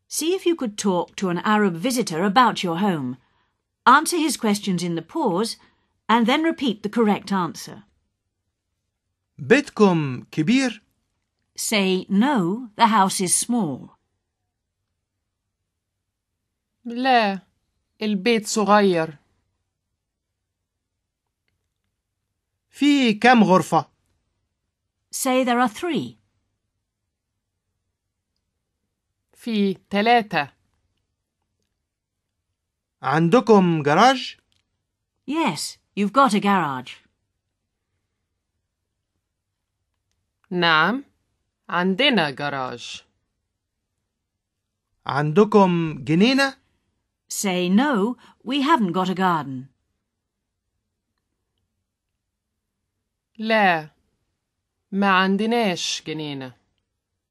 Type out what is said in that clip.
See if you could talk to an Arab visitor about your home. Answer his questions in the pause and then repeat the correct answer. بيتكم كبير؟ Say, no, the house is small. لا، البيت صغير. في كم غرفة؟ Say there are 3. في 3. عندكم جراج؟ Yes, you've got a garage. نعم، عندنا جراج. عندكم جنينة؟ Say, no, we haven't got a garden. لا، ما عندناش جنينة.